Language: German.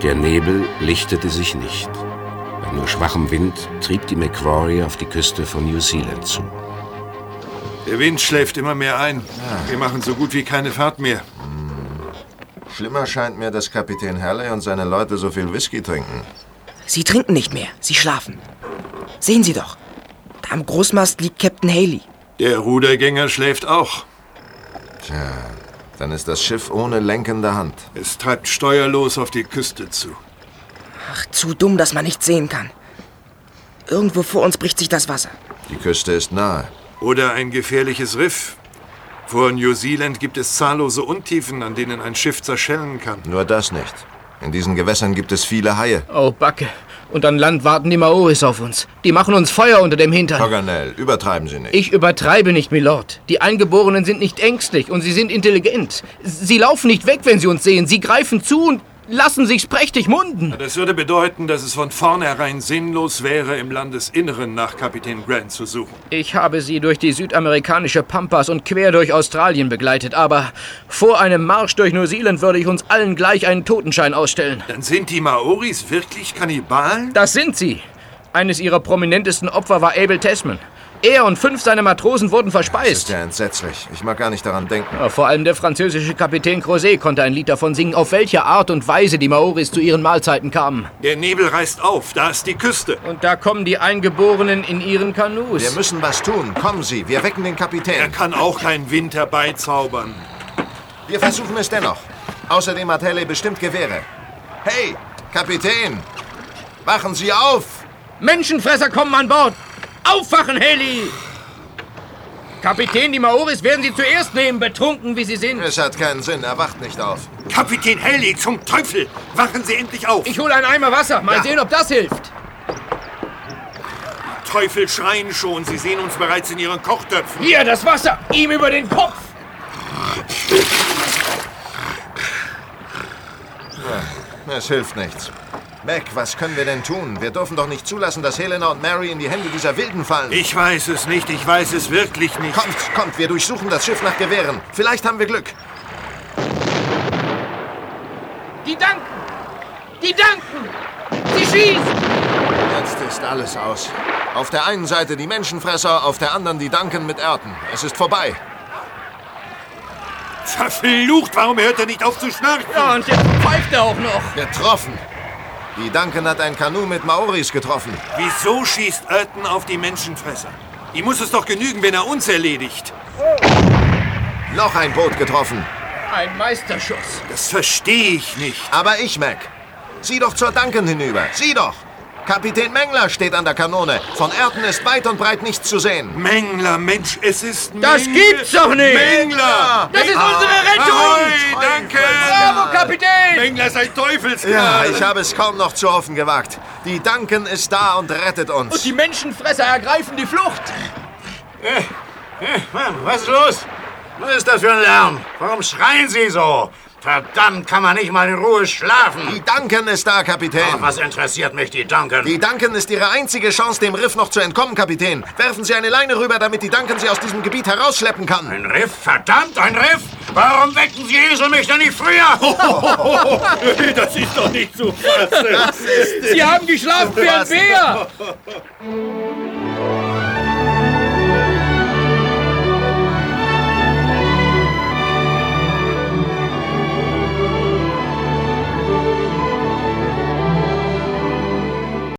Der Nebel lichtete sich nicht. Bei nur schwachem Wind trieb die Macquarie auf die Küste von New Zealand zu. Der Wind schläft immer mehr ein. Wir machen so gut wie keine Fahrt mehr. Schlimmer scheint mir, dass Kapitän Halley und seine Leute so viel Whisky trinken. Sie trinken nicht mehr, sie schlafen. Sehen Sie doch, da am Großmast liegt Captain Haley. Der Rudergänger schläft auch. Tja, dann ist das Schiff ohne lenkende Hand. Es treibt steuerlos auf die Küste zu. Ach, zu dumm, dass man nichts sehen kann. Irgendwo vor uns bricht sich das Wasser. Die Küste ist nahe. Oder ein gefährliches Riff. Vor New Zealand gibt es zahllose Untiefen, an denen ein Schiff zerschellen kann. Nur das nicht. In diesen Gewässern gibt es viele Haie. Oh, Backe. Und an Land warten die Maoris auf uns. Die machen uns Feuer unter dem Hintern. Paganel, übertreiben Sie nicht. Ich übertreibe nicht, Milord. Die Eingeborenen sind nicht ängstlich und sie sind intelligent. Sie laufen nicht weg, wenn sie uns sehen. Sie greifen zu und lassen sich's prächtig munden. Das würde bedeuten, dass es von vornherein sinnlos wäre, im Landesinneren nach Kapitän Grant zu suchen. Ich habe sie durch die südamerikanische Pampas und quer durch Australien begleitet, aber vor einem Marsch durch Neuseeland würde ich uns allen gleich einen Totenschein ausstellen. Dann sind die Maoris wirklich Kannibalen? Das sind sie. Eines ihrer prominentesten Opfer war Abel Tasman. Er und 5 seiner Matrosen wurden verspeist. Das ist ja entsetzlich. Ich mag gar nicht daran denken. Ja, vor allem der französische Kapitän Crozet konnte ein Lied davon singen, auf welche Art und Weise die Maoris zu ihren Mahlzeiten kamen. Der Nebel reißt auf, da ist die Küste. Und da kommen die Eingeborenen in ihren Kanus. Wir müssen was tun. Kommen Sie, wir wecken den Kapitän. Er kann auch keinen Wind herbeizaubern. Wir versuchen es dennoch. Außerdem hat Halley bestimmt Gewehre. Hey, Kapitän! Wachen Sie auf! Menschenfresser kommen an Bord! Aufwachen, Haley! Kapitän, die Maoris werden Sie zuerst nehmen, betrunken wie Sie sind. Es hat keinen Sinn, er wacht nicht auf. Kapitän Haley, zum Teufel! Wachen Sie endlich auf! Ich hole einen Eimer Wasser, mal sehen, ob das hilft. Teufel schreien schon, Sie sehen uns bereits in Ihren Kochtöpfen. Hier, das Wasser, ihm über den Kopf! Es hilft nichts. Mac, was können wir denn tun? Wir dürfen doch nicht zulassen, dass Helena und Mary in die Hände dieser Wilden fallen. Ich weiß es nicht, ich weiß es wirklich nicht. Kommt, wir durchsuchen das Schiff nach Gewehren. Vielleicht haben wir Glück. Die danken! Die danken! Sie schießen! Jetzt ist alles aus. Auf der einen Seite die Menschenfresser, auf der anderen die Duncan mit Erden. Es ist vorbei. Verflucht, warum hört er nicht auf zu schnarchen? Ja, und jetzt pfeift er auch noch. Getroffen. Die Duncan hat ein Kanu mit Maoris getroffen. Wieso schießt Erden auf die Menschenfresser? Ihm muss es doch genügen, wenn er uns erledigt. Noch ein Boot getroffen. Ein Meisterschuss. Das verstehe ich nicht. Aber ich, Mac. Sieh doch zur Duncan hinüber. Sieh doch. Kapitän Mengler steht an der Kanone. Von Erden ist weit und breit nichts zu sehen. Mengler, Mensch, es ist Mengler. Das gibt's doch nicht! Mengler! Das ist unsere Rettung! Ahoi, danke! Bravo, Kapitän! Mengler ist ein Teufelskerl! Ja, ich habe es kaum noch zu hoffen gewagt. Die Duncan ist da und rettet uns. Und die Menschenfresser ergreifen die Flucht. Mann, was ist los? Was ist das für ein Lärm? Warum schreien Sie so? Verdammt, kann man nicht mal in Ruhe schlafen. Die Duncan ist da, Kapitän. Ach, was interessiert mich die Duncan? Die Duncan ist Ihre einzige Chance, dem Riff noch zu entkommen, Kapitän. Werfen Sie eine Leine rüber, damit die Duncan Sie aus diesem Gebiet herausschleppen kann. Ein Riff? Verdammt, ein Riff? Warum wecken Sie Esel mich denn nicht früher? Das ist doch nicht zu fassen. Sie haben geschlafen wie ein Bär.